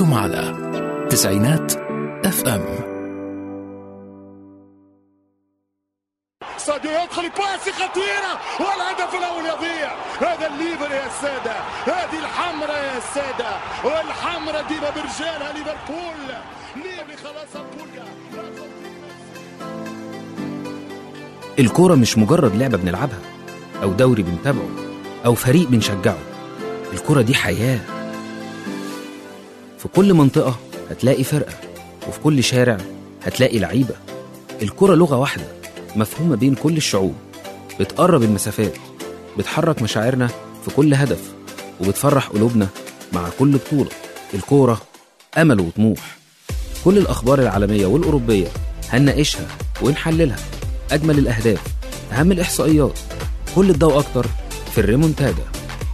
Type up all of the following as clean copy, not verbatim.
أنتم على تسعينات FM. ساديو يدخل باسي خطيرة والهدف الأول يضيع. هذا الليفر يا السادة، هذه الحمرة يا السادة، والحمرة ديما برجالها ليفربول. ليفي خلاص البوليا. الكورة مش مجرد لعبة بنلعبها أو دوري بنتابعه أو فريق بنشجعه. الكورة دي حياة. في كل منطقة هتلاقي فرقة، وفي كل شارع هتلاقي لعيبة. الكورة لغة واحدة مفهومة بين كل الشعوب، بتقرب المسافات، بتحرك مشاعرنا في كل هدف، وبتفرح قلوبنا مع كل بطولة. الكورة أمل وطموح. كل الأخبار العالمية والأوروبية هنناقشها ونحللها. أجمل الأهداف، أهم الإحصائيات، كل الضوء أكتر في الريمونتادا.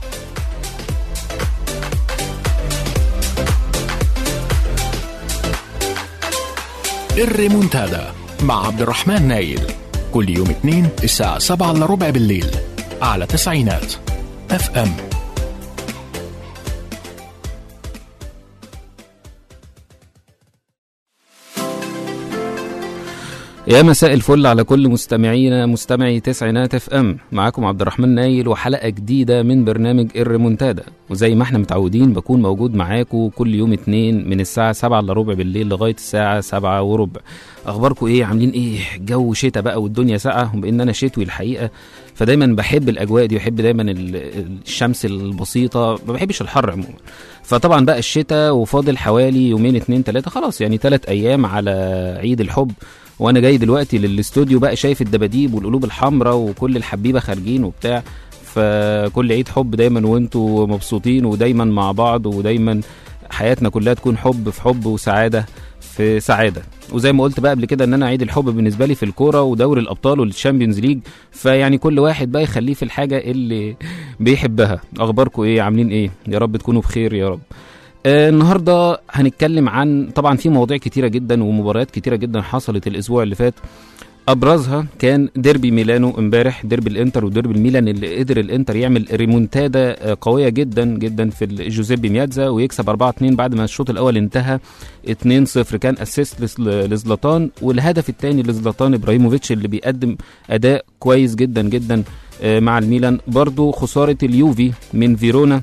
الريمونتادا مع عبد الرحمن نايل، كل يوم اثنين الساعة 7:15 بالليل على تسعينات FM. يا مساء الفل على كل مستمعي تسعينات FM. معاكم عبد الرحمن نايل وحلقة جديدة من برنامج الريمونتادا. وزي ما احنا متعودين بكون موجود معاكم كل يوم اثنين من الساعة 7:15 بالليل لغاية الساعة 7:15. اخباركم ايه؟ عاملين ايه؟ جو شتاء بقى والدنيا ساقعة، وبان انا شتوي الحقيقة فدايما بحب الاجواء دي، وبحب دايما الشمس البسيطة، ما بحبش الحر عموما. فطبعا بقى الشتاء وفاضل حوالي يومين 2-3، خلاص يعني 3 أيام على عيد الحب. وانا جاي دلوقتي للاستوديو بقى شايف الدباديب والقلوب الحمراء وكل الحبيبة خارجين وبتاع. فكل عيد حب دايما وانتوا مبسوطين ودايما مع بعض، ودايما حياتنا كلها تكون حب في حب وسعادة في سعادة. وزي ما قلت بقى قبل كده ان انا عيد الحب بالنسبة لي في الكورة ودوري الابطال والشامبيونز ليج، فيعني كل واحد بقى يخليه في الحاجة اللي بيحبها. اخباركم ايه؟ عاملين ايه؟ يا رب تكونوا بخير يا رب. النهاردة هنتكلم عن، طبعا في مواضيع كتيرة جدا ومباريات كتيرة جدا حصلت الاسبوع اللي فات. ابرزها كان ديربي ميلانو امبارح، ديربي الانتر وديربي الميلان، اللي قدر الانتر يعمل ريمونتادا قوية جدا جدا في جوزيبي مياتزا ويكسب 4-2 بعد ما الشوط الاول انتهى 2-0. كان اسيست لزلاتان، والهدف الثاني لزلاتان ابراهيموفيتش اللي بيقدم اداء كويس جدا جدا مع الميلان. برضو خسارة اليوفي من فيرونا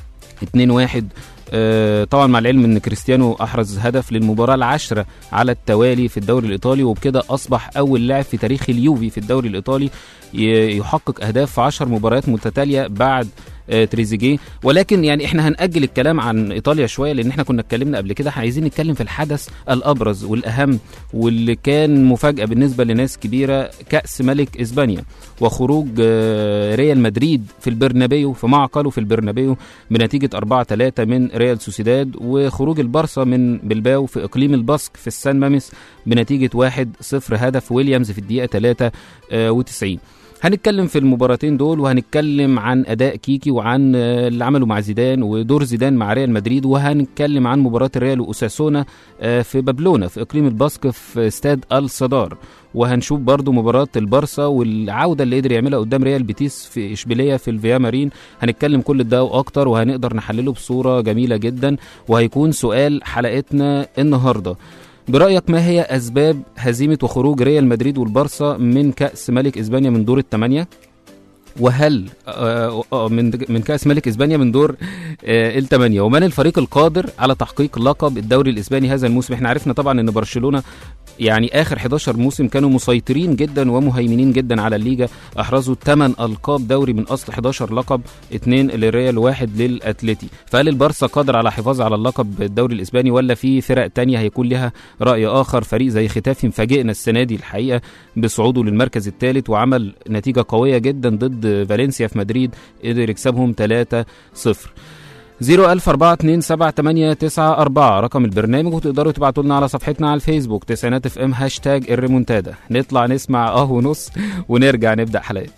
2-1. طبعا مع العلم ان كريستيانو احرز هدف للمباراة 10 على التوالي في الدوري الايطالي، وبكده اصبح اول لاعب في تاريخ اليوفي في الدوري الايطالي يحقق اهداف في 10 مباريات متتالية بعد تريزيجيه. ولكن يعني احنا هنأجل الكلام عن ايطاليا شوية، لان احنا كنا اتكلمنا قبل كده. عايزين نتكلم في الحدث الابرز والاهم واللي كان مفاجأة بالنسبة لناس كبيرة، كأس ملك اسبانيا وخروج ريال مدريد في البرنابيو، في معقله في البرنابيو بنتيجة 4-3 من ريال سوسيداد، وخروج البارسا من بلباو في اقليم الباسك في السان ماميس بنتيجة 1-0 هدف ويليامز في الدقيقة 93. هنتكلم في المباراتين دول، وهنتكلم عن أداء كيكي وعن اللي عمله مع زيدان ودور زيدان مع ريال مدريد، وهنتكلم عن مباراة الريال وأوساسونا في بابلونا في إقليم الباسك في استاد الصدار، وهنشوف برضو مباراة البارسا والعودة اللي قدر يعملها قدام ريال بيتيس في إشبيلية في الفيا مارين. هنتكلم كل ده وأكتر، وهنقدر نحلله بصورة جميلة جدا. وهيكون سؤال حلقتنا النهاردة: برأيك ما هي أسباب هزيمة وخروج ريال مدريد والبارسا من كأس ملك إسبانيا من دور الثمانية؟ وهل من كأس ملك إسبانيا من دور الثمانية؟ ومن الفريق القادر على تحقيق لقب الدوري الإسباني هذا الموسم؟ احنا عرفنا طبعا ان برشلونة يعني آخر 11 موسم كانوا مسيطرين جدا ومهيمنين جدا على الليجا، أحرزوا 8 ألقاب دوري من أصل 11 لقب، 2 للريال و1 للأتليتي. فهل البارسا قادر على الحفاظ على اللقب الدوري الإسباني، ولا في فرق تانية هيكون لها رأي آخر؟ فريق زي ختافي مفاجئنا السنة دي الحقيقة بصعوده للمركز الثالث، وعمل نتيجة قوية جدا ضد فالنسيا في مدريد، قدر يكسبهم 3-0. 014278894 رقم البرنامج، وتقدروا تبعتوا لنا على صفحتنا على الفيسبوك تسعينات FM هاشتاج الريمونتادا. نطلع نسمع ونص ونرجع نبدأ حلقات.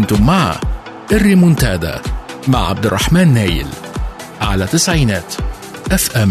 كنتم مع الريمونتادا مع عبد الرحمن نايل على تسعينات FM.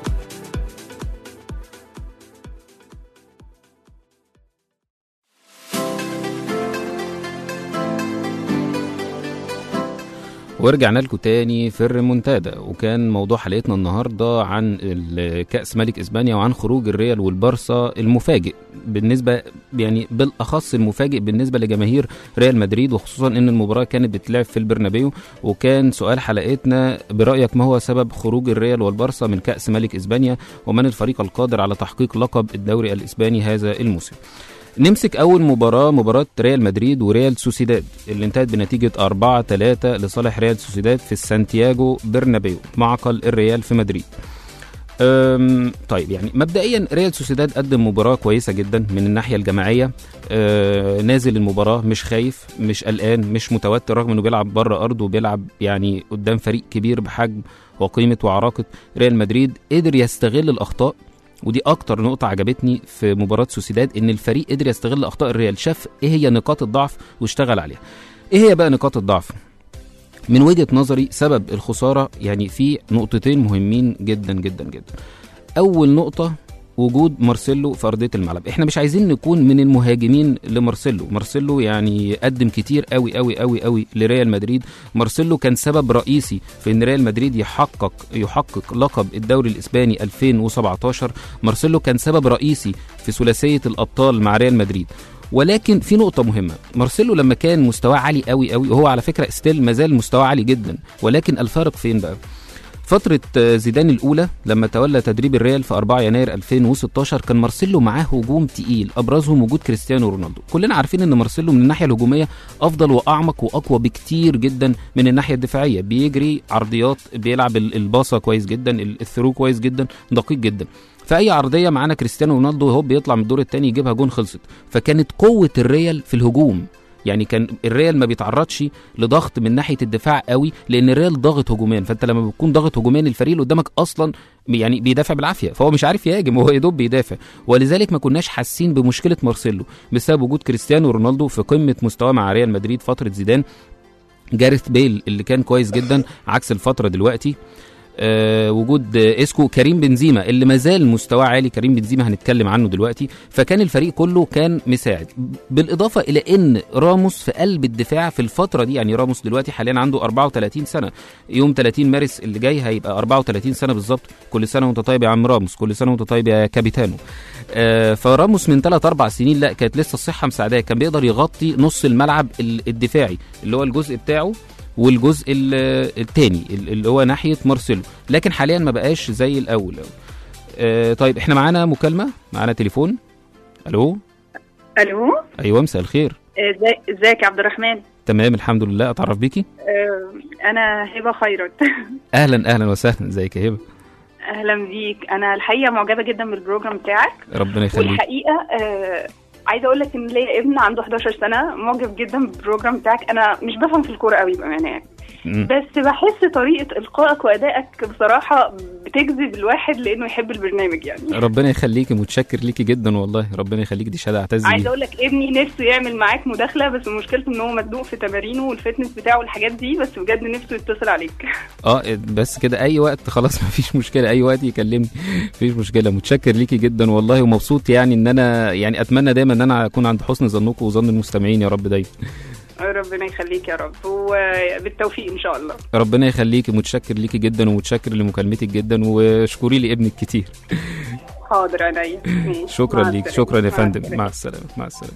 ورجعنا لكم تاني في الريمونتادا، وكان موضوع حلقتنا النهارده عن كأس ملك اسبانيا وعن خروج الريال والبارسا المفاجئ بالنسبه، يعني بالاخص المفاجئ بالنسبه لجماهير ريال مدريد، وخصوصا ان المباراه كانت بتلعب في البرنابيو. وكان سؤال حلقتنا برايك ما هو سبب خروج الريال والبارسا من كأس ملك اسبانيا، ومن الفريق القادر على تحقيق لقب الدوري الاسباني هذا الموسم. نمسك أول مباراة ريال مدريد وريال سوسيداد اللي انتهت بنتيجة 4-3 لصالح ريال سوسيداد في السانتياغو برنابيو معقل الريال في مدريد. طيب، يعني مبدئيا ريال سوسيداد قدم مباراة كويسة جدا من الناحية الجماعية. نازل المباراة مش خايف، مش قلقان، مش متوتر، رغم انه بيلعب بره أرضه وبيلعب يعني قدام فريق كبير بحجم وقيمة وعراقة ريال مدريد. قدر يستغل الأخطاء، ودي اكتر نقطة عجبتني في مباراة سوسيداد، ان الفريق قدر يستغل اخطاء الريال، شاف ايه هي نقاط الضعف واشتغل عليها. ايه هي بقى نقاط الضعف؟ من وجهة نظري سبب الخسارة يعني في نقطتين مهمين جدا جدا جدا. اول نقطة وجود مارسيلو في أرضية الملعب. احنا مش عايزين نكون من المهاجمين لمارسيلو يعني قدم كتير قوي قوي قوي قوي لريال مدريد. مارسيلو كان سبب رئيسي في ان ريال مدريد يحقق لقب الدوري الاسباني 2017. مارسيلو كان سبب رئيسي في ثلاثية الابطال مع ريال مدريد. ولكن في نقطة مهمة، مارسيلو لما كان مستواه عالي قوي قوي، وهو على فكرة ستيل مازال مستواه عالي جدا، ولكن الفارق فين بقى؟ فترة زيدان الأولى لما تولى تدريب الريال في 4 يناير 2016 كان مارسيلو معاه هجوم تقيل، أبرزهم وجود كريستيانو رونالدو. كلنا عارفين أن مارسيلو من الناحية الهجومية أفضل وأعمق وأقوى بكتير جدا من الناحية الدفاعية، بيجري عرضيات، بيلعب الباصة كويس جدا، الثرو كويس جدا، دقيق جدا. في أي عرضية معانا كريستيانو رونالدو هو بيطلع من الدور الثاني يجيبها جون، خلصت. فكانت قوة الريال في الهجوم، يعني كان الريال ما بيتعرضش لضغط من ناحيه الدفاع قوي، لان الريال ضاغط هجوميا. فانت لما بتكون ضاغط هجوميا الفريق اللي قدامك اصلا يعني بيدافع بالعافيه، فهو مش عارف يهاجم، هو يدوب بيدافع. ولذلك ما كناش حاسين بمشكله مارسيلو بسبب وجود كريستيانو رونالدو في قمه مستواه مع ريال مدريد فتره زيدان. جاريث بيل اللي كان كويس جدا عكس الفتره دلوقتي. وجود اسكو، كريم بنزيما اللي مازال مستواه عالي، كريم بنزيما هنتكلم عنه دلوقتي. فكان الفريق كله كان مساعد، بالاضافه الى ان راموس في قلب الدفاع في الفتره دي. يعني راموس دلوقتي حاليا عنده 34 سنه، يوم 30 مارس اللي جاي هيبقى 34 سنه بالظبط. كل سنه وانت طيب يا عم راموس، كل سنه وانت طيب يا كابيتانو. فراموس من 3-4 سنين لا كانت لسه الصحه مساعداه، كان بيقدر يغطي نص الملعب الدفاعي اللي هو الجزء بتاعه، والجزء الثاني اللي هو ناحيه مارسيلو. لكن حاليا ما بقاش زي الاول. طيب احنا معانا مكالمه، معانا تليفون. الو. ايوه، مساء الخير. ازيك يا عبد الرحمن؟ تمام الحمد لله. اتعرف بيكي؟ انا هبه خيرت. اهلا وسهلا، ازيك يا هبه؟ اهلا بيك. انا الحقيقه معجبه جدا بالبروجرام بتاعك، ربنا يخليك. والحقيقه عايزه اقول لك ان ليا ابن عنده 11 سنه معجب جدا بالبروجرام بتاعك. انا مش بفهم في الكوره قوي بامانه يعني، بس بحس طريقه القائك وادائك بصراحه بتجذب الواحد لانه يحب البرنامج يعني. ربنا يخليكي، متشكر ليكي جدا والله، ربنا يخليك، دي شهاده اعتز بيها. عايزه اقول لك ابني نفسه يعمل معاك مداخله، بس مشكلته ان هو مدلوق في تمارينه والفتنس بتاعه والحاجات دي، بس بجد نفسه يتصل عليك. بس كده اي وقت خلاص، مفيش مشكله، اي وقت يكلمني مفيش مشكله. متشكر ليكي جدا والله، ومبسوط يعني ان انا يعني اتمنى دايما ان انا اكون عند حسن ظنكم وظن المستمعين يا رب دايما. ربنا يخليك يا رب، وبالتوفيق ان شاء الله. ربنا يخليكي، متشكر ليكي جدا ومتشكر لمكالمتك جدا، واشكري لي ابنك كتير. حاضر عينيا. شكرا ليك، شكرا يا فندم. مع السلامه. مع السلامه.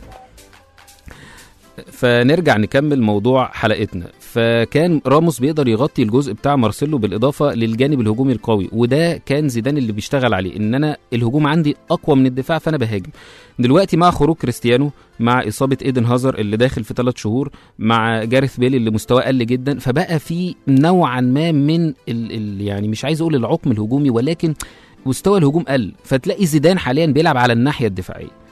فنرجع نكمل موضوع حلقتنا. فكان راموس بيقدر يغطي الجزء بتاع مارسيلو بالاضافه للجانب الهجومي القوي، وده كان زيدان اللي بيشتغل عليه، ان انا الهجوم عندي اقوى من الدفاع فانا بهاجم. دلوقتي مع خروج كريستيانو، مع اصابه ايدن هازر اللي داخل في 3 شهور، مع جاريث بيل اللي مستواه قل جدا، فبقى في نوعا ما من يعني مش عايز اقول العقم الهجومي، ولكن مستوى الهجوم قل. فتلاقي زيدان حاليا بيلعب على الناحيه الدفاعيه،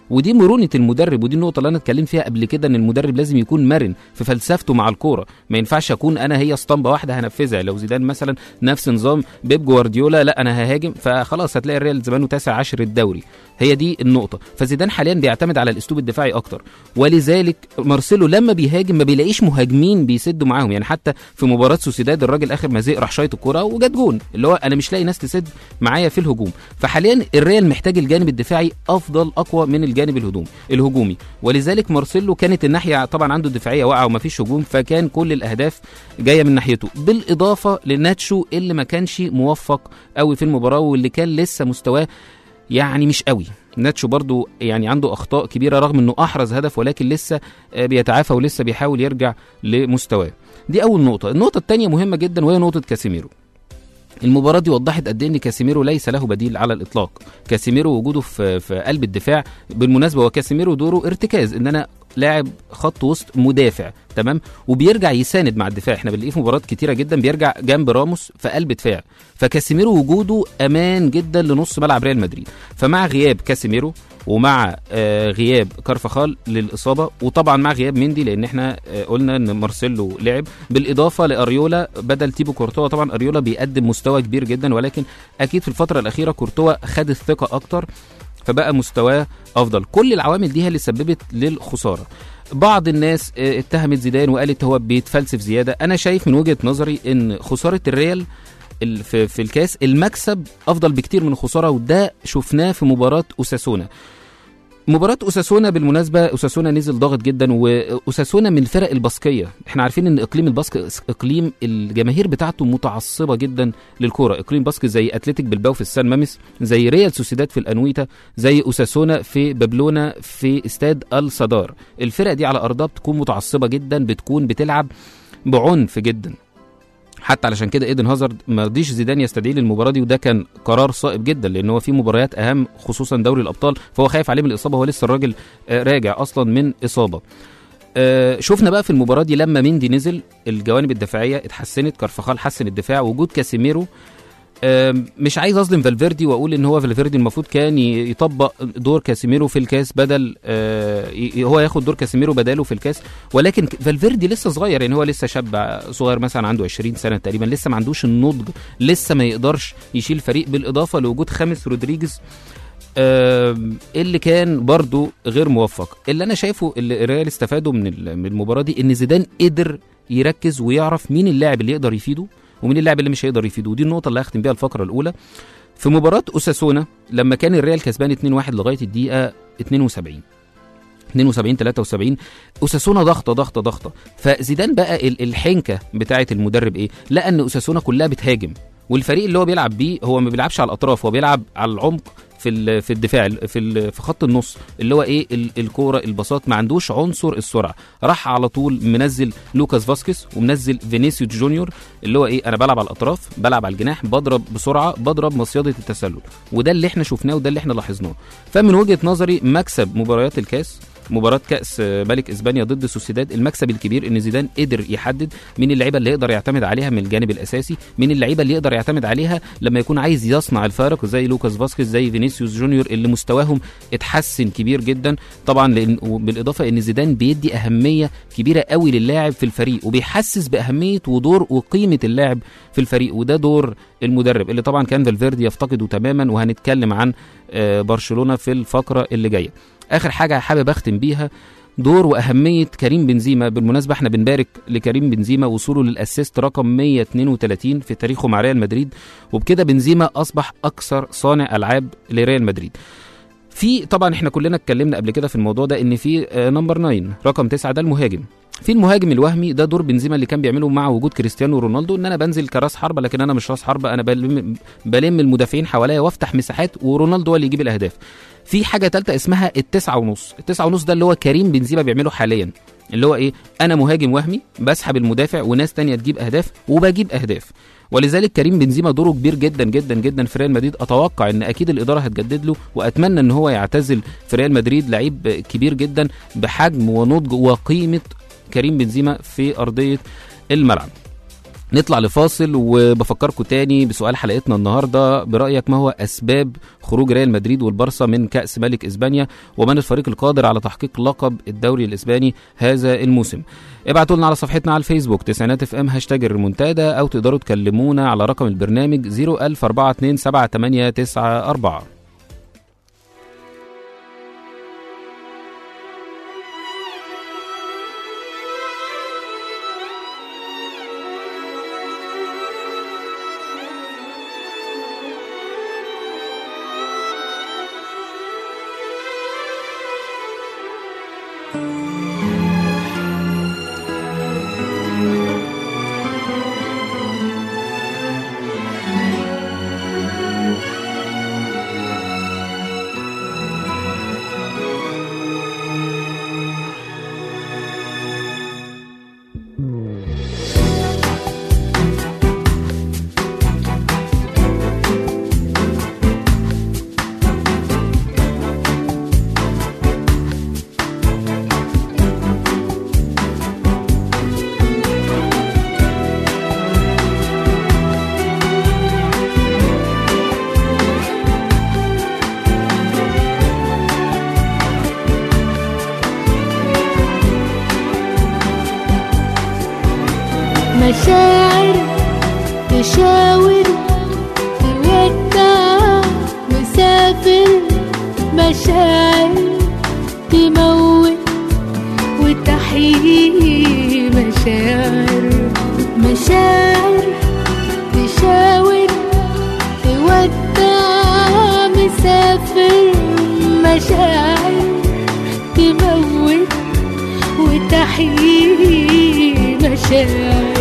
ودي مرونة المدرب، ودي النقطة اللي أنا اتكلمت فيها قبل كده، إن المدرب لازم يكون مرن في فلسفته مع الكورة. ما ينفعش أكون أنا هي اسطمبة واحدة هنفذها. لو زيدان مثلا نفس نظام بيب جوارديولا، لا أنا ههاجم، فخلاص هتلاقي الريال زمانه 19 الدوري. هي دي النقطة. فزيدان حاليا بيعتمد على الأسلوب الدفاعي أكتر، ولذلك مارسيلو لما بيهاجم ما بيلاقيش مهاجمين بيسدوا معاهم. يعني حتى في مباراة سوسيداد الراجل آخر ما زهق راح شايط الكورة وجت جون، اللي هو أنا مش لاقي ناس تسد معايا في الهجوم. فحاليا الريال محتاج الجانب الدفاعي أفضل أقوى من الجانب الهجومي، ولذلك مارسيلو كانت الناحية طبعا عنده الدفاعية واقعة وما فيش هجوم، فكان كل الأهداف جاية من ناحيته، بالإضافة لناتشو اللي ما كانش موفق قوي في المباراة واللي كان لسه مستواه يعني مش قوي. ناتشو برضو يعني عنده أخطاء كبيرة رغم أنه أحرز هدف، ولكن لسه بيتعافى ولسه بيحاول يرجع لمستواه. دي أول نقطة. النقطة الثانية مهمة جدا وهي نقطة كاسيميرو. المباراة دي وضحت قد ايه ان كاسيميرو ليس له بديل على الاطلاق. كاسيميرو وجوده في قلب الدفاع، بالمناسبة وكاسيميرو دوره ارتكاز، ان انا لاعب خط وسط مدافع تمام، وبيرجع يساند مع الدفاع. احنا بنلاقيه في مباريات كتيرة جدا بيرجع جنب راموس في قلب دفاع، فكاسيميرو وجوده امان جدا لنص ملعب ريال مدريد. فمع غياب كاسيميرو ومع غياب كارفاخال للإصابة، وطبعا مع غياب مندي لأن احنا قلنا ان مارسيلو لعب، بالإضافة لأريولا بدل تيبو كورتوا. طبعا أريولا بيقدم مستوى كبير جدا، ولكن أكيد في الفترة الأخيرة كورتوا خد الثقة أكتر فبقى مستواه أفضل. كل العوامل دي هي اللي سببت للخسارة. بعض الناس اتهمت زيدان وقالت هو بيتفلسف زيادة. أنا شايف من وجهة نظري ان خسارة الريال في الكاس المكسب افضل بكتير من الخساره، وده شفناه في مباراه اوساسونا. مباراه اوساسونا بالمناسبه اوساسونا نزل ضاغط جدا، واوساسونا من الفرق الباسكيه. احنا عارفين ان اقليم الباسك اقليم الجماهير بتاعته متعصبه جدا للكوره. اقليم باسك زي اتلتيك بلباو في السان ماميس، زي ريال سوسيداد في الانويتا، زي اوساسونا في بابلونا في استاد الصدار. الفرق دي على ارضها بتكون متعصبه جدا، بتكون بتلعب بعنف جدا. حتى علشان كده ايدن هازارد ما رضيش زيدان يستدعيه للمباراه دي، وده كان قرار صائب جدا لان هو في مباريات اهم خصوصا دوري الابطال، فهو خايف عليه من الاصابه. هو لسه الراجل راجع اصلا من اصابه. شفنا بقى في المباراه دي لما مندي نزل الجوانب الدفاعيه اتحسنت، كارفاخال حسن الدفاع، وجود كاسيميرو. مش عايز اظلم فالفيردي واقول ان هو فالفيردي المفروض كان يطبق دور كاسيميرو في الكاس بدل هو ياخد دور كاسيميرو بداله في الكاس، ولكن فالفيردي لسه صغير، يعني هو لسه شاب صغير مثلا عنده 20 سنه تقريبا، لسه ما عندوش النضج، لسه ما يقدرش يشيل فريق، بالاضافه لوجود خامس رودريجيز اللي كان برضو غير موفق. اللي انا شايفه اللي الريال استفاده من المباراه دي ان زيدان قدر يركز ويعرف مين اللاعب اللي يقدر يفيده ومين اللاعب اللي مش هيقدر يفيده. ودي النقطه اللي هختم بيها الفقره الاولى. في مباراه اوساسونا لما كان الريال كسبان 2-1 لغايه الدقيقه 72 73 اوساسونا ضغطه، فزيدان بقى الحنكه بتاعه المدرب ايه؟ لقى ان اوساسونا كلها بتهاجم، والفريق اللي هو بيلعب بيه هو ما بيلعبش على الاطراف، هو بيلعب على العمق في الدفاع في خط النص، اللي هو ايه الكوره البساط، ما عندوش عنصر السرعه. راح على طول منزل لوكاس فاسكيز ومنزل فينيسيوس جونيور، اللي هو ايه انا بلعب على الاطراف، بلعب على الجناح، بضرب بسرعه، بضرب مصيده التسلل، وده اللي احنا شفناه وده اللي احنا لاحظناه. فمن وجهه نظري مكسب مباريات الكاس، مباراة كأس ملك إسبانيا ضد سوسيداد، المكسب الكبير إن زيدان قدر يحدد مين اللعيبة اللي يقدر يعتمد عليها من الجانب الأساسي، مين اللعيبة اللي يقدر يعتمد عليها لما يكون عايز يصنع الفارق، زي لوكاس فاسكيز، زي فينيسيوس جونيور اللي مستواهم اتحسن كبير جدا طبعا. بالإضافة إن زيدان بيدي أهمية كبيرة قوي للاعب في الفريق، وبيحسس بأهمية ودور وقيمة اللاعب في الفريق، وده دور المدرب اللي طبعا كان فالفيردي يفتقده تماما. وهنتكلم عن برشلونة في الفقرة اللي جاية. آخر حاجة حابب أختم بيها دور وأهمية كريم بنزيما. بالمناسبة احنا بنبارك لكريم بنزيما وصوله للأسيست رقم 132 في تاريخه مع ريال مدريد، وبكده بنزيما أصبح أكثر صانع ألعاب لريال مدريد. في طبعا احنا كلنا اتكلمنا قبل كده في الموضوع ده ان في نمبر 9 رقم 9 ده المهاجم. في المهاجم الوهمي ده دور بنزيما اللي كان بيعمله مع وجود كريستيانو رونالدو، ان انا بنزل كراس حربة لكن انا مش راس حربة، انا بلم المدافعين حواليا وافتح مساحات ورونالدو هو اللي يجيب الاهداف. في حاجة ثالثه اسمها 9.5 ده اللي هو كريم بنزيما بيعمله حاليا، اللي هو ايه انا مهاجم وهمي بسحب المدافع وناس تانية تجيب اهداف وبجيب اهداف. ولذلك كريم بنزيما دوره كبير جدا جدا جدا في ريال مدريد. اتوقع ان اكيد الاداره هتجدد له، واتمنى ان هو يعتزل في ريال مدريد. لعيب كبير جدا بحجم ونضج وقيمه كريم بنزيما في ارضيه الملعب. نطلع لفاصل، وبفكركم تاني بسؤال حلقتنا النهارده، برأيك ما هو أسباب خروج ريال مدريد والبارسا من كأس ملك إسبانيا، ومن الفريق القادر على تحقيق لقب الدوري الإسباني هذا الموسم؟ ابعتوا لنا على صفحتنا على الفيسبوك تسعينات اف ام #الريمونتادا، أو تقدروا تكلمونا على رقم البرنامج 010427894. مشاعر تشاور تودع مسافر، مشاعر تموت وتحيي، مشاعر تشاور تودع مسافر، مشاعر تموت وتحيي، مشاعر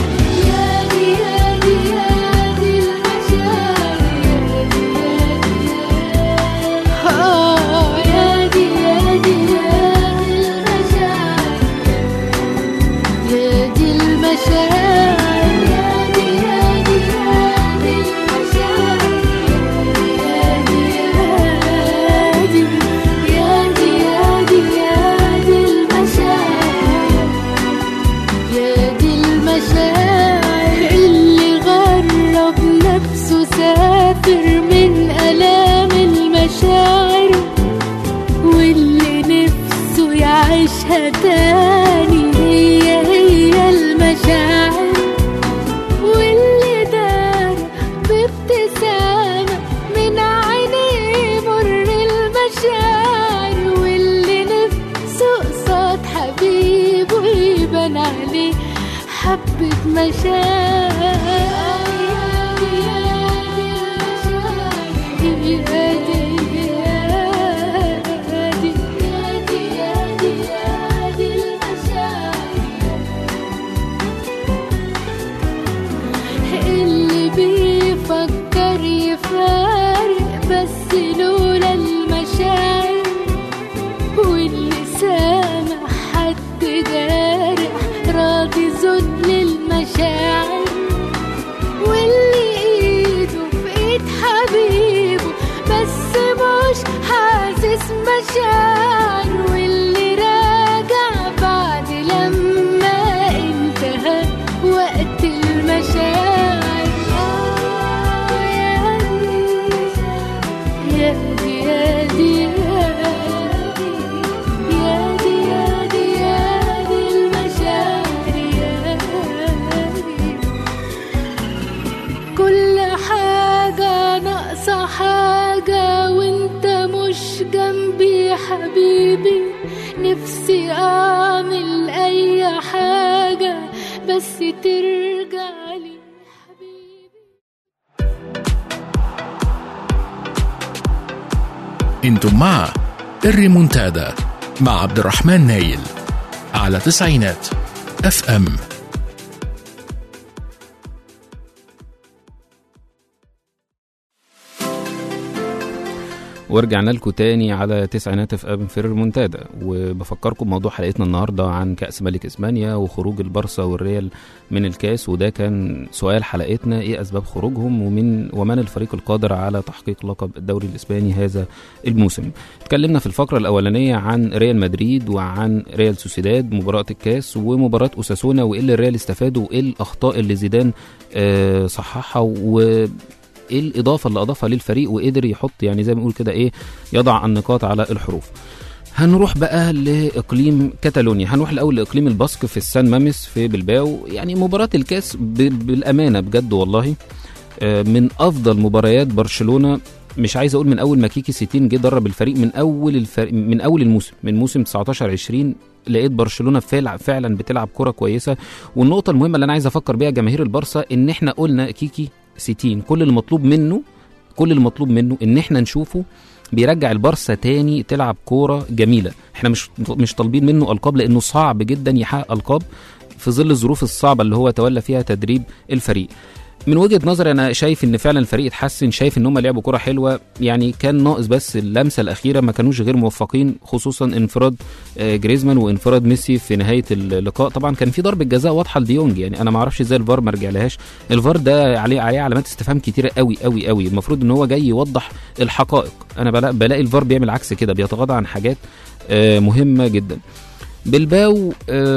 من ألام المشاعر، واللي نفسه يعيشها تاني هي المشاعر، واللي دار بابتسامة من عينيه مر المشاعر، واللي نفسه قصاد حبيبه يبان عليه حبة مشاعر. اللي بيفكر يفارق بس لولا المشاعر، واللي سامع حد جارح راضي ذل المشاعر، واللي ايده في ايد حبيبه بس مش حاسس مشاعر، واللي راجع بعد لما انتهى وقت المشاعر. كل حاجة ناقصة حاجة وانت مش جنبي حبيبي، نفسي اعمل اي حاجة بس ترجع لي حبيبي. انتم مع الريمونتادا مع عبد الرحمن نايل على تسعينات اف ام. ورجعنا لكم تاني على تسعينات اف ام في الريمونتادا، وبفكركم موضوع حلقتنا النهارده عن كأس ملك اسبانيا وخروج البارسا والريال من الكاس، وده كان سؤال حلقتنا: ايه اسباب خروجهم ومن الفريق القادر على تحقيق لقب الدوري الاسباني هذا الموسم. اتكلمنا في الفقره الاولانيه عن ريال مدريد وعن ريال سوسيداد مباراه الكاس ومباراه اوساسونا، وايه اللي الريال استفادوا وايه الاخطاء اللي زيدان صححها وايه الاضافه اللي اضافها للفريق، وقدر يحط يعني زي ما نقول كده ايه، يضع النقاط على الحروف. هنروح بقى لاقليم كاتالونيا، هنروح الاول لاقليم الباسك في السان ماميس في بلباو. يعني مباراه الكاس بالامانه بجد والله من افضل مباريات برشلونه، مش عايز اقول من اول ما كيكي ستين جه درب الفريق، من اول الموسم، من موسم 19-20 لقيت برشلونه فعلا بتلعب كره كويسه. والنقطه المهمه اللي انا عايز افكر بيها جماهير البارسا ان احنا قلنا كيكي ستين كل المطلوب منه ان احنا نشوفه بيرجع البارسا تاني تلعب كوره جميله. احنا مش طالبين منه القاب لانه صعب جدا يحقق القاب في ظل الظروف الصعبه اللي هو تولى فيها تدريب الفريق. من وجهة نظري انا شايف ان فعلا الفريق اتحسن، شايف ان هم لعبوا كرة حلوة، يعني كان ناقص بس اللمسة الأخيرة، ما كانوش غير موفقين، خصوصا انفراد جريزمان وانفراد ميسي في نهاية اللقاء. طبعا كان في ضربة جزاء واضحة لديونج، يعني انا ما اعرفش ازاي الفار ما رجعلهاش. الفار ده عليه علامات استفهام كتيرة قوي قوي قوي، المفروض ان هو جاي يوضح الحقائق. انا بلاقي الفار بيعمل عكس كده، بيتغاضى عن حاجات مهمة جدا. بلباو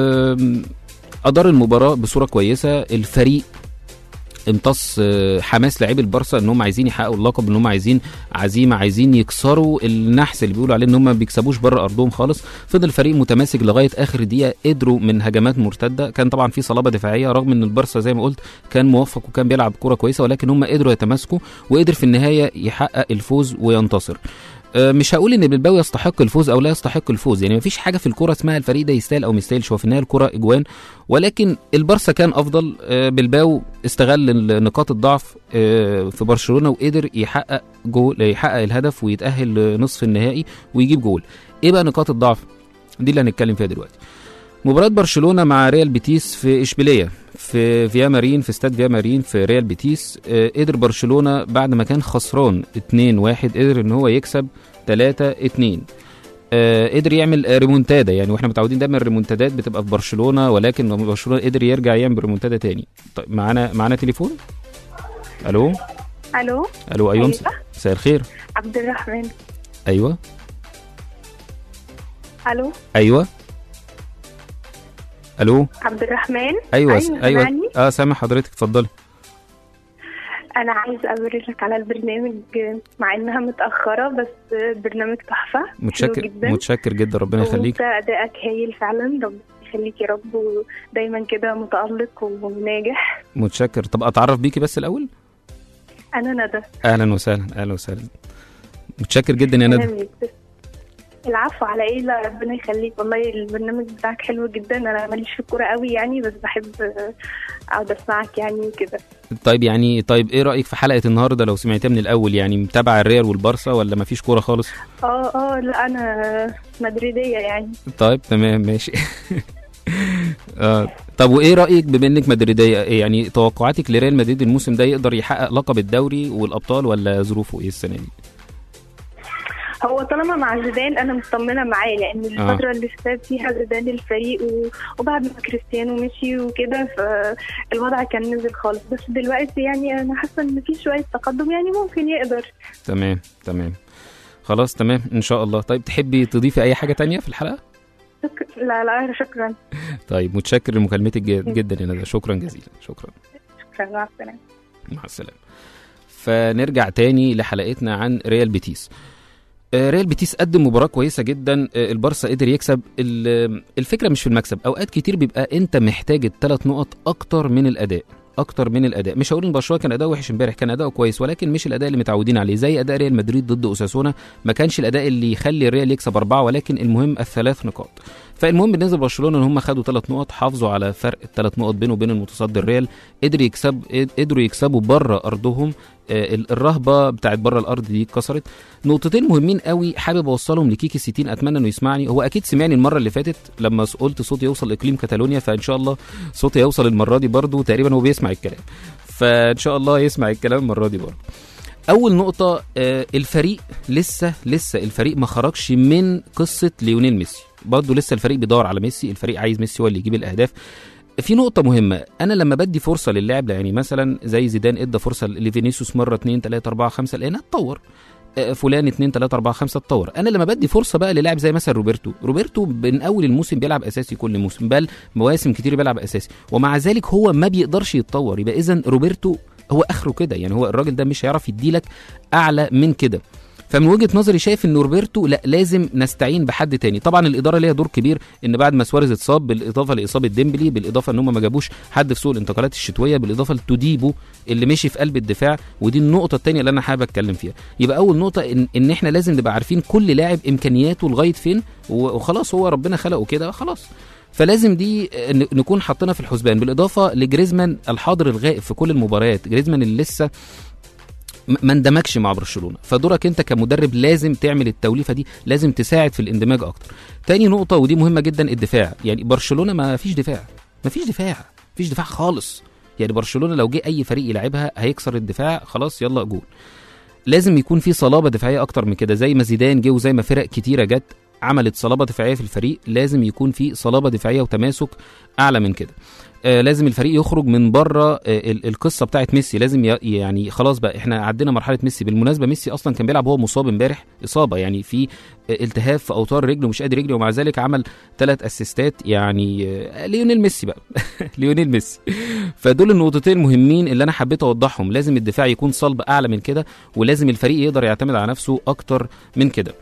أدار المباراة بصورة كويسة، الفريق امتص حماس لاعبي البارسا ان هم عايزين يحققوا اللقب، ان هم عايزين عزيمه، عايزين يكسروا النحس اللي بيقولوا عليه ان هم ما بيكسبوش بره ارضهم خالص. فضل الفريق متماسك لغايه اخر دقيقه، قدروا من هجمات مرتده، كان طبعا في صلابه دفاعيه رغم ان البارسا زي ما قلت كان موفق وكان بيلعب كوره كويسه، ولكن هم قدروا يتماسكوا وقدر في النهايه يحقق الفوز وينتصر. مش هقول ان بلباو يستحق الفوز او لا يستحق الفوز، يعني مفيش حاجه في الكوره اسمها الفريق ده يستاهل او ميستاهلش، هو في النهايه الكوره اجوان، ولكن البارسا كان افضل. بلباو استغل نقاط الضعف في برشلونه وقدر يحقق الهدف ويتاهل لنصف النهائي ويجيب جول. ايه بقى نقاط الضعف دي اللي هنتكلم فيها دلوقتي؟ مباراة برشلونة مع ريال بيتيس في إشبيلية في فيا مارين، في استاد فيا مارين في ريال بيتيس. قدر برشلونة بعد ما كان خسران 2-1 قدر ان هو يكسب 3-2. قدر يعمل ريمونتادا، يعني واحنا متعودين دايما الريمونتادات بتبقى في برشلونة، ولكن برشلونة قدر يرجع يعمل ريمونتادا تاني. طيب معانا تليفون. الو ايوه مساء الخير. عبد الرحمن. ايوه الو عبد الرحمن. ايوه سامع حضرتك، اتفضلي. انا عايز ابارك على البرنامج مع انها متاخره، بس برنامج تحفه. متشكر جدا، ربنا يخليك. ادائك هايل فعلا، ربنا يخليك يا رب، ودايما كده متالق وناجح. متشكر. طب اتعرف بيكي بس الاول؟ انا ندى. اهلا وسهلا. متشكر جدا يا ندى. العفو على ايه، لا ربنا يخليك، والله البرنامج بتاعك حلو جدا. انا ماليش في الكوره قوي يعني، بس بحب اقعد اسمعك يعني وكده. طيب ايه رايك في حلقه النهارده لو سمعتها من الاول؟ يعني متابعه الريال والبارسا ولا مفيش كوره خالص؟ لا انا مدريديه يعني. طيب تمام ماشي. طب وايه رايك بما انك مدريديه، يعني توقعاتك لريال مدريد الموسم ده يقدر يحقق لقب الدوري والابطال ولا ظروفه ايه السنه دي؟ هو طالما مع زيدان انا مطمنه معاه، لان الفتره اللي فاتت فيها زيدان الفريق وبعد ما كريستيانو مشي وكده فالوضع كان نزل خالص، بس دلوقتي يعني انا حاسه ان في شويه تقدم، يعني ممكن يقدر. تمام خلاص تمام ان شاء الله. طيب تحبي تضيفي اي حاجه تانية في الحلقه؟ لا شكرا. طيب متشكر لمكالمتك جدا يا ندى، شكرا جزيلا. شكرا مع السلامه. فنرجع تاني لحلقتنا عن ريال بيتيس. ريال بيتيس قدم مباراة كويسة جدا، البارسا قدر يكسب. الفكرة مش في المكسب، اوقات كتير بيبقى انت محتاج ال3 نقط اكتر من الاداء. مش هقول ان برشلونة كان اداء وحش امبارح، كان اداء كويس، ولكن مش الاداء اللي متعودين عليه، زي اداء ريال مدريد ضد اوساسونا ما كانش الاداء اللي يخلي الريال يكسب 4، ولكن المهم ال3 نقاط. فالمهم بالنسبه لبرشلونه ان هم خدوا 3 نقط، حافظوا على فرق ال3 نقط بينه وبين المتصدر الريال، قدروا يكسبوا بره ارضهم. الرهبه بتاعت بره الارض دي اتكسرت. نقطتين مهمين قوي حابب اوصلهم لكيكي ستين، اتمنى انه يسمعني. هو اكيد سمعني المره اللي فاتت لما قلت صوتي يوصل اقليم كاتالونيا، فان شاء الله صوتي يوصل المره دي برضو، تقريبا هو بيسمع الكلام، فان شاء الله يسمع الكلام المره دي برضو. اول نقطه الفريق لسه الفريق ما خرجش من قصه ليونيل ميسي، برضه لسه الفريق بيدور على ميسي، الفريق عايز ميسي هو اللي يجيب الاهداف. في نقطة مهمة، أنا لما بدي فرصة للاعب، يعني مثلا زي زيدان ادى فرصة لفينيسيوس مرة 2 3 4 5 لقينا اتطور، فلان 2 3 4 5 اتطور. أنا لما بدي فرصة بقى للاعب زي مثلا روبرتو من أول الموسم بيلعب أساسي كل موسم، بل مواسم كتير بيلعب أساسي، ومع ذلك هو ما بيقدرش يتطور. يبقى إذن روبرتو هو آخره كده، يعني هو الراجل ده مش هيعرف يديلك أعلى من كده. فمن وجهة نظري شايف ان روبرتو لا، لازم نستعين بحد تاني. طبعا الاداره ليها دور كبير، ان بعد ما سواريز اتصاب، بالاضافه لاصابه ديمبلي، بالاضافه ان هم ما جابوش حد في سوق الانتقالات الشتويه، بالاضافه لتوديبو اللي مشي في قلب الدفاع، ودي النقطه الثانيه اللي انا حابب اتكلم فيها. يبقى اول نقطه ان احنا لازم نبقى عارفين كل لاعب امكانياته لغايه فين، وخلاص هو ربنا خلقه كده خلاص، فلازم دي نكون حاطينها في الحسبان. بالاضافه لجريزمان الحاضر الغائب في كل المباريات، جريزمان اللي لسه ما اندمجش مع برشلونه، فدورك انت كمدرب لازم تعمل التوليفه دي، لازم تساعد في الاندماج اكتر. تاني نقطه ودي مهمه جدا، الدفاع. يعني برشلونه ما فيش دفاع خالص. يعني برشلونه لو جه اي فريق يلعبها هيكسر الدفاع خلاص، يلا جول. لازم يكون في صلابه دفاعيه اكتر من كده، زي ما زيدان جه وزي ما فرق كتيره جت عملت صلابه دفاعيه في الفريق، لازم يكون في صلابه دفاعيه وتماسك اعلى من كده. لازم الفريق يخرج من بره القصه بتاعت ميسي، لازم يعني خلاص بقى احنا عدينا مرحله ميسي. بالمناسبه ميسي اصلا كان بيلعب هو مصاب امبارح اصابه، يعني في التهاب في اوتار رجله مش قادر يجري، ومع ذلك عمل 3 اسيستات. يعني ليونيل ميسي بقى ليونيل ميسي. فدول النقطتين المهمين اللي انا حبيت اوضحهم، لازم الدفاع يكون صلب اعلى من كده، ولازم الفريق يقدر يعتمد على نفسه اكتر من كده.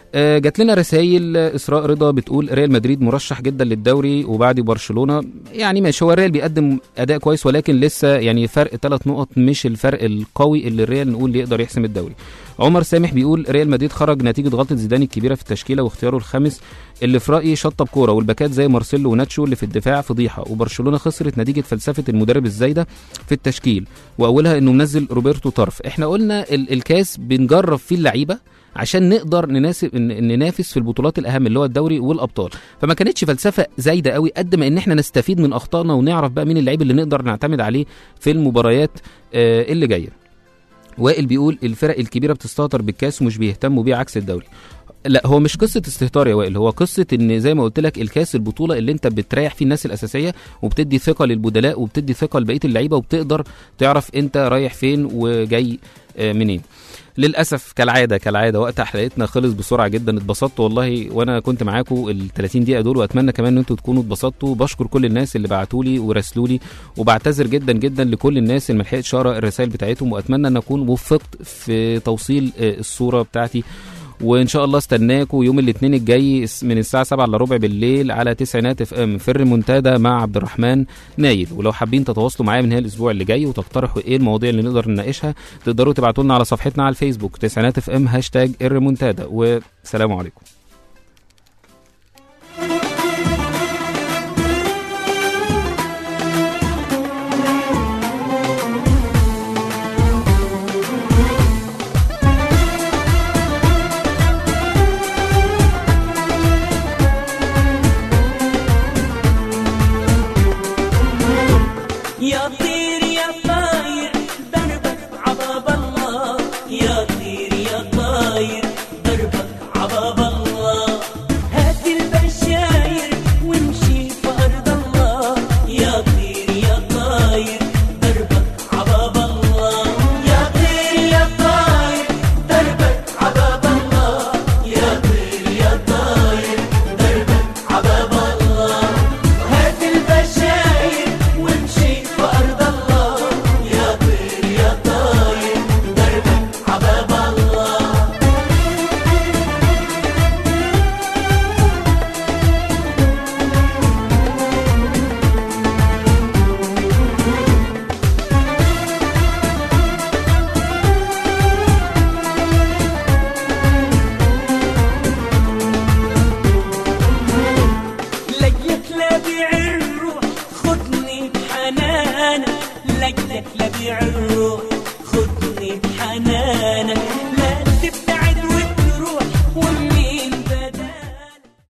جات لنا رسائل. اسراء رضا بتقول ريال مدريد مرشح جدا للدوري وبعد برشلونه. يعني ماشي، هو الريال بيقدم اداء كويس، ولكن لسه يعني فرق 3 نقط مش الفرق القوي اللي الريال نقول يقدر يحسم الدوري. عمر سامح بيقول ريال مدريد خرج نتيجه غلطه زيدان الكبيره في التشكيله واختياره الخامس اللي في رايي شطب كوره، والباكات زي مارسيلو وناتشو اللي في الدفاع فضيحه، وبرشلونه خسرت نتيجه فلسفه المدرب الزايده في التشكيل، واولها انه منزل روبرتو طرف. احنا قلنا الكاس بنجرب فيه اللعيبه عشان نقدر ننافس في البطولات الاهم اللي هو الدوري والابطال، فما كانتش فلسفه زايده قوي قد ما ان احنا نستفيد من اخطائنا ونعرف بقى مين اللعيب اللي نقدر نعتمد عليه في المباريات اللي جايه. وائل بيقول الفرق الكبيره بتستهتر بالكاس ومش بيهتموا بيه عكس الدوري. لا، هو مش قصه استهتار يا وائل، هو قصه ان زي ما قلت لك الكاس البطوله اللي انت بتريح فيه الناس الاساسيه وبتدي ثقه للبدلاء وبتدي ثقه لبقيه اللعيبه وبتقدر تعرف انت رايح فين وجاي منين. للاسف كالعاده وقت حلقتنا خلص بسرعه جدا. اتبسطت والله وانا كنت معاكم ال 30 دقيقه دول، واتمنى كمان ان انتوا تكونوا اتبسطتوا. بشكر كل الناس اللي بعتوا لي وراسلوا لي، وبعتذر جدا جدا لكل الناس اللي ما لحقتش اقرا الرسائل بتاعتهم، واتمنى ان اكون وفقت في توصيل الصوره بتاعتي. وان شاء الله استناكم يوم الاثنين الجاي من الساعه 7:15 بالليل على تسعينات اف ام في الريمونتادا مع عبد الرحمن نايل. ولو حابين تتواصلوا معايا من هنا الاسبوع اللي جاي وتقترحوا ايه المواضيع اللي نقدر نناقشها، تقدروا تبعتوا لنا على صفحتنا على الفيسبوك تسعينات اف ام #الريمونتادا. والسلام عليكم. لك لبيع الروح خدني بحنان